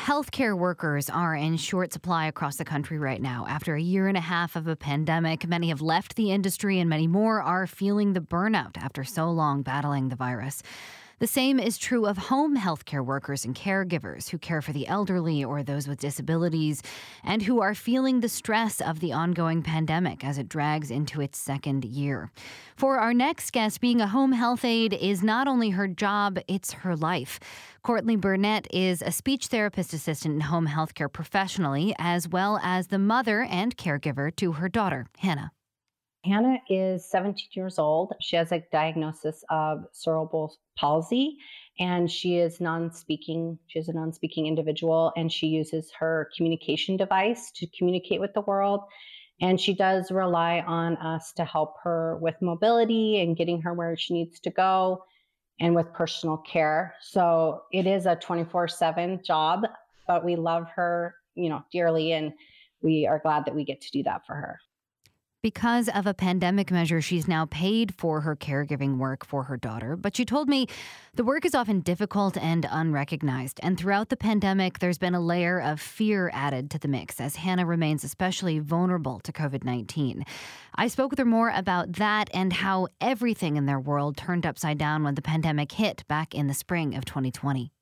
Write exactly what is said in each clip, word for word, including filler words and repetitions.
Healthcare workers are in short supply across the country right now. After a year and a half of a pandemic, many have left the industry and many more are feeling the burnout after so long battling the virus. The same is true of home healthcare workers and caregivers who care for the elderly or those with disabilities and who are feeling the stress of the ongoing pandemic as it drags into its second year. For our next guest, being a home health aide is not only her job, it's her life. Courtney Burnett is a speech therapist assistant in home healthcare professionally, as well as the mother and caregiver to her daughter, Hannah. Hannah is seventeen years old. She has a diagnosis of cerebral palsy, and she is non-speaking. She is a non-speaking individual, and she uses her communication device to communicate with the world. And she does rely on us to help her with mobility and getting her where she needs to go and with personal care. So it is a twenty-four seven job, but we love her, you know, dearly, and we are glad that we get to do that for her. Because of a pandemic measure, she's now paid for her caregiving work for her daughter. But she told me the work is often difficult and unrecognized. And throughout the pandemic, there's been a layer of fear added to the mix as Hannah remains especially vulnerable to covid nineteen. I spoke with her more about that and how everything in their world turned upside down when the pandemic hit back in the spring of twenty twenty.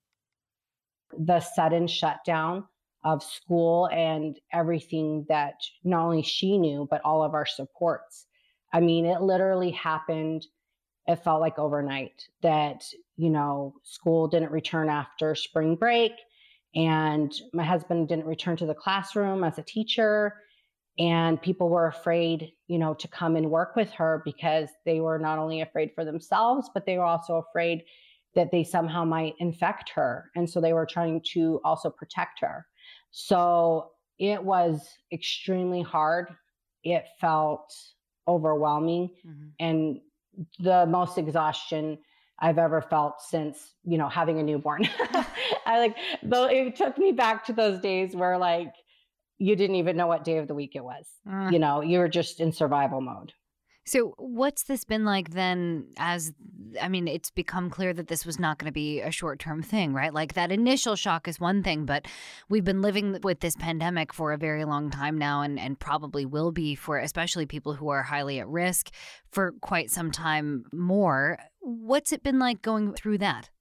The sudden shutdown of school and everything that not only she knew, but all of our supports. I mean, it literally happened. It felt like overnight that, you know, school didn't return after spring break, and my husband didn't return to the classroom as a teacher. And people were afraid, you know, to come and work with her because they were not only afraid for themselves, but they were also afraid that they somehow might infect her. And so they were trying to also protect her. So it was extremely hard. It felt overwhelming Mm-hmm. and the most exhaustion I've ever felt since, you know, having a newborn. I like, though it took me back to those days where like you didn't even know what day of the week it was. Uh, You know, you were just in survival mode. So what's this been like then as, I mean, it's become clear that this was not going to be a short-term thing, right? Like that initial shock is one thing, but we've been living with this pandemic for a very long time now and, and probably will be for especially people who are highly at risk for quite some time more. What's it been like going through that?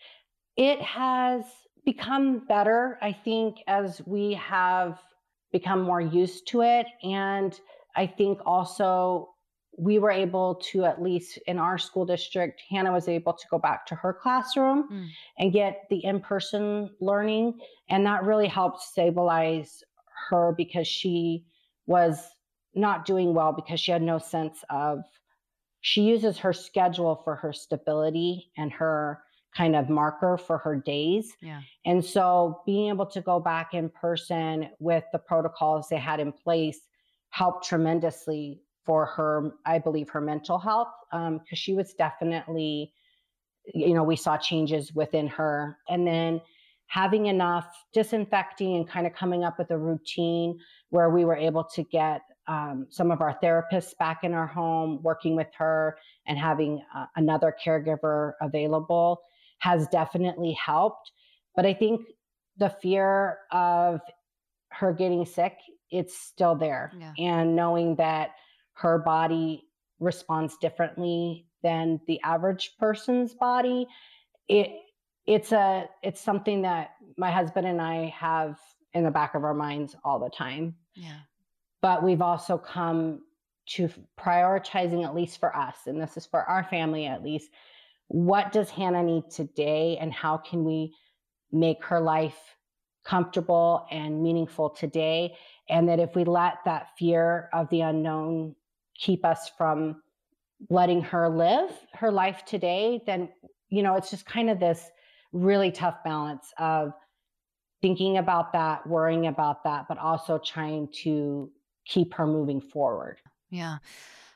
It has become better, I think, as we have become more used to it. And I think also we were able to, at least in our school district, Hannah was able to go back to her classroom Mm. and get the in-person learning. And that really helped stabilize her because she was not doing well because she had no sense of, she uses her schedule for her stability and her kind of marker for her days. Yeah. And so being able to go back in person with the protocols they had in place helped tremendously for her, I believe, her mental health, because um, she was definitely, you know, we saw changes within her. And then having enough disinfecting and kind of coming up with a routine where we were able to get um, some of our therapists back in our home, working with her and having uh, another caregiver available has definitely helped. But I think the fear of her getting sick, it's still there. Yeah. And knowing that her body responds differently than the average person's body, it it's a it's something that my husband and I have in the back of our minds all the time. Yeah. But we've also come to prioritizing, at least for us, and this is for our family at least, what does Hannah need today and how can we make her life comfortable and meaningful today? And that if we let that fear of the unknown keep us from letting her live her life today, then, you know, it's just kind of this really tough balance of thinking about that, worrying about that, but also trying to keep her moving forward. Yeah.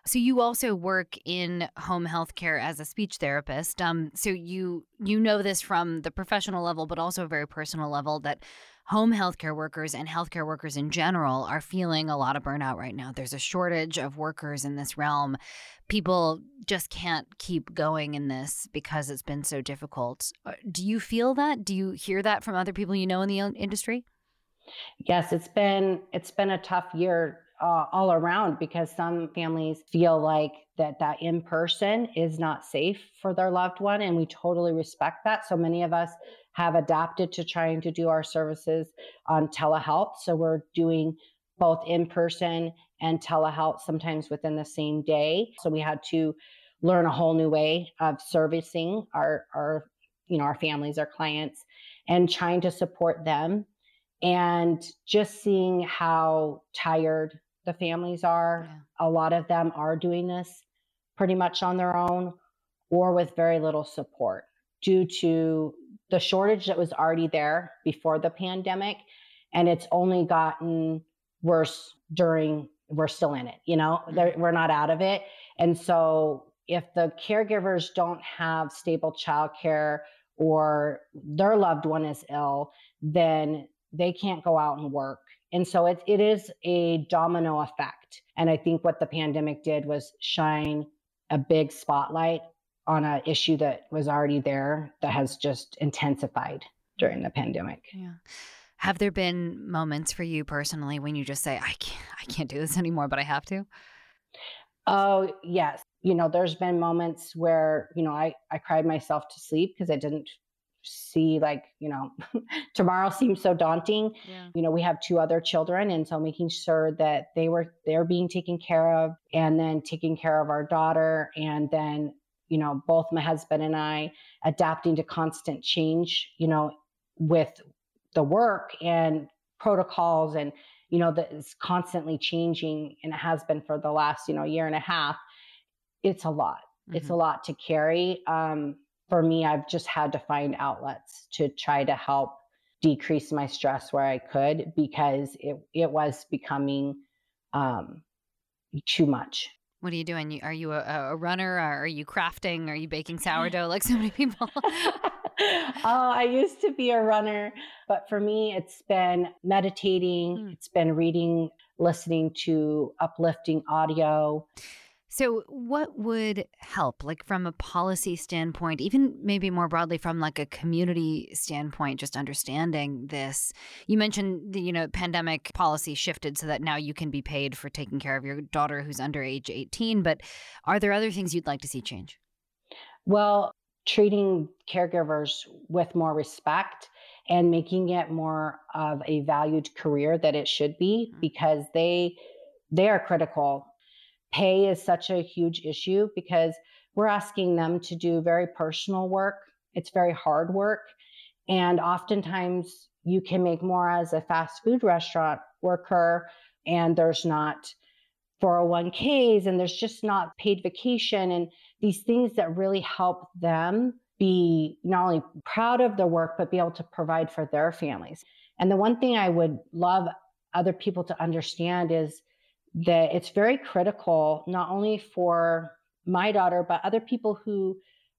So you also work in home health care as a speech therapist. Um, so you you know this from the professional level, but also a very personal level, that home healthcare workers and healthcare workers in general are feeling a lot of burnout right now. There's a shortage of workers in this realm. People just can't keep going in this because it's been so difficult. Uh, Do you feel that? Do you hear that from other people you know in the in- industry? Yes, it's been it's been a tough year uh, all around because some families feel like that that in person is not safe for their loved one, and we totally respect that. So many of us have adapted to trying to do our services on telehealth. So we're doing both in person and telehealth sometimes within the same day. So we had to learn a whole new way of servicing our our you know our families, our clients, and trying to support them, and just seeing how tired the families are. Yeah. A lot of them are doing this pretty much on their own or with very little support due to the shortage that was already there before the pandemic. And it's only gotten worse during, we're still in it, you know, Mm. we're not out of it. And so if the caregivers don't have stable childcare or their loved one is ill, then they can't go out and work. And so it, it is a domino effect. And I think what the pandemic did was shine a big spotlight on an issue that was already there that has just intensified during the pandemic. Yeah. Have there been moments for you personally when you just say, I can't, I can't do this anymore, but I have to? Oh, yes. You know, there's been moments where, you know, I, I cried myself to sleep because I didn't see, like, you know, tomorrow seems so daunting. Yeah. You know, we have two other children. And so making sure that they were, they're being taken care of, and then taking care of our daughter. And then, you know, both my husband and I adapting to constant change, you know, with the work and protocols, and you know that is constantly changing, and it has been for the last, you know year and a half. It's a lot. It's Hmm. a lot to carry. Um, for me, I've just had to find outlets to try to help decrease my stress where I could, because it it was becoming um, too much. What are you doing? You, are you a, a runner? Or are you crafting? Are you baking sourdough like so many people? Oh, I used to be a runner, but for me, it's been meditating, Hmm. it's been reading, listening to uplifting audio. So what would help, like from a policy standpoint, even maybe more broadly from like a community standpoint, just understanding this? You mentioned the, you know, pandemic policy shifted so that now you can be paid for taking care of your daughter who's under age eighteen, but are there other things you'd like to see change? Well, treating caregivers with more respect and making it more of a valued career that it should be, Mm. because they they are critical. Pay is such a huge issue because we're asking them to do very personal work. It's very hard work. And oftentimes you can make more as a fast food restaurant worker, and there's not four oh one k's, and there's just not paid vacation and these things that really help them be not only proud of their work, but be able to provide for their families. And the one thing I would love other people to understand is that it's very critical, not only for my daughter, but other people who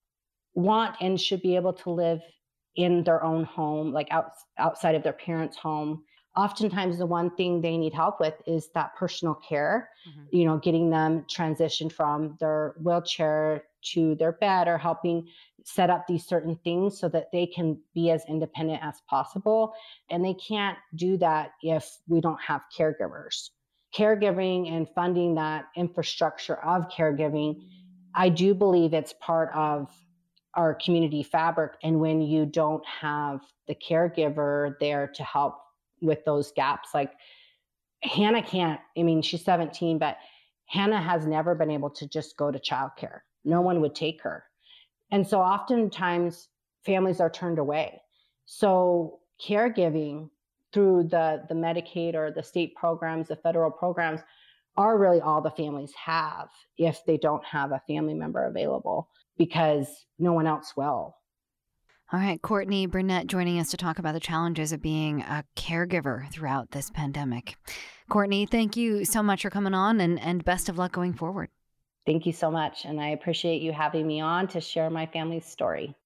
want and should be able to live in their own home, like out, outside of their parents' home. Oftentimes, the one thing they need help with is that personal care, Mhm. you know, getting them transitioned from their wheelchair to their bed, or helping set up these certain things so that they can be as independent as possible. And they can't do that if we don't have caregivers. Caregiving and funding that infrastructure of caregiving, I do believe it's part of our community fabric. And when you don't have the caregiver there to help with those gaps, like Hannah can't, I mean, she's seventeen, but Hannah has never been able to just go to childcare. No Mm. one would take her. And so oftentimes families are turned away. So caregiving through the, the Medicaid or the state programs, the federal programs, are really all the families have if they don't have a family member available, because no one else will. All right, Courtney Burnett joining us to talk about the challenges of being a caregiver throughout this pandemic. Courtney, thank you so much for coming on, and, and best of luck going forward. Thank you so much. And I appreciate you having me on to share my family's story.